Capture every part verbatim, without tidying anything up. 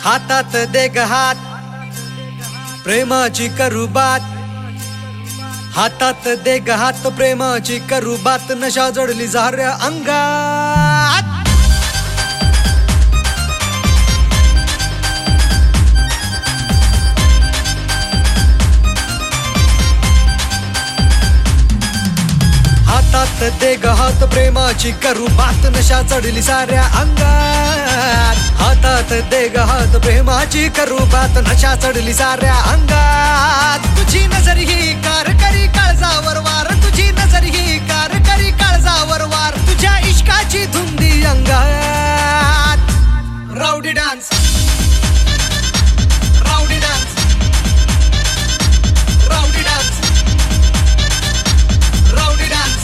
हातात दे ग हात, प्रेमाची करू बात. हातात दे ग हात, प्रेमाची करू बात. नशा जडली साऱ्या अंगात. हातात दे ग हात, प्रेमाची करू बात. नशा चढली साऱ्या अंगात. हातात दे ग हात, प्रेमाची करू बात. नशा चढली साऱ्या अंगात. तुझी नजर ही कार करी काळजावर वार. तुझी नजर ही कार करी काळजावर वार. तुझ्या इश्काची धुंदी अंगात. Rowdy dance, rowdy dance, rowdy dance, rowdy dance,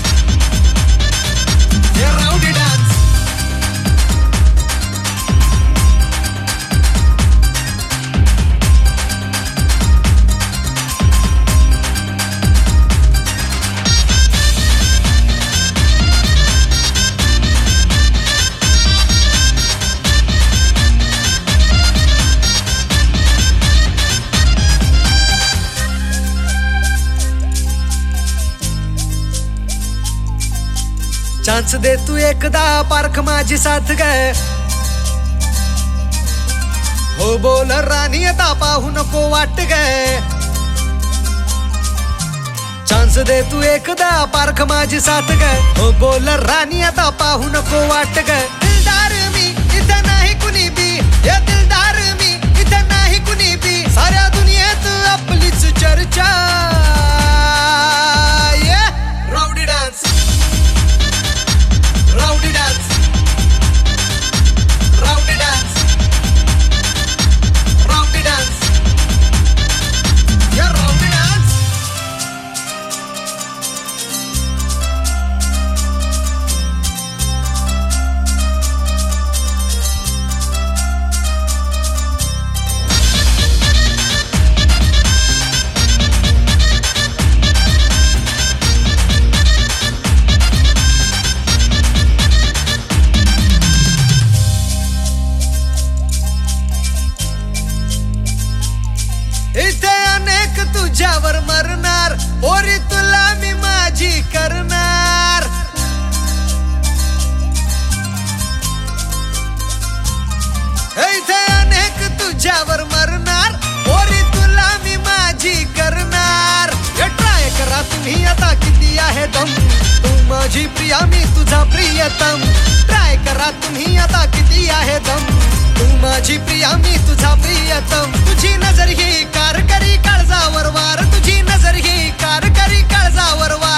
हे राऊडी डान्स. चान्स दे तू एकदा, पारख माझी साथ गए. हो बोल राणी, आता पाहू नको वाट गए. चान्स दे तू एकदा, पारख माझी साथ गए. हो बोल राणी, आता पाहू नको वाट गए. दिलदार मी इथं नाही कुणी बी. या दिलदार मी इथं नाही कुणी बी. साऱ्या दुनियेत आपलीच चर्चा. Rowdy dance, rowdy dance, rowdy dance, rowdy dance, या राऊडी डान्स. इथे अनेक तुझ्यावर मरणार, पोरी तुला मी माझी करणार. इथे अनेक तुझ्यावर मरणार, पोरी तुला मी माझी करणार. ट्राय करा तुम्ही आता किती आहे दम. तू माझी प्रिया, मी तुझा प्रियतम. ट्राय करा तुम्ही आता किती आहे दम. तू माझी प्रिया, मी तुझा प्रियतम. तुझी नजर ही कार करी काळजावर वार. तुझी नजर ही कार करी काळजावर वार.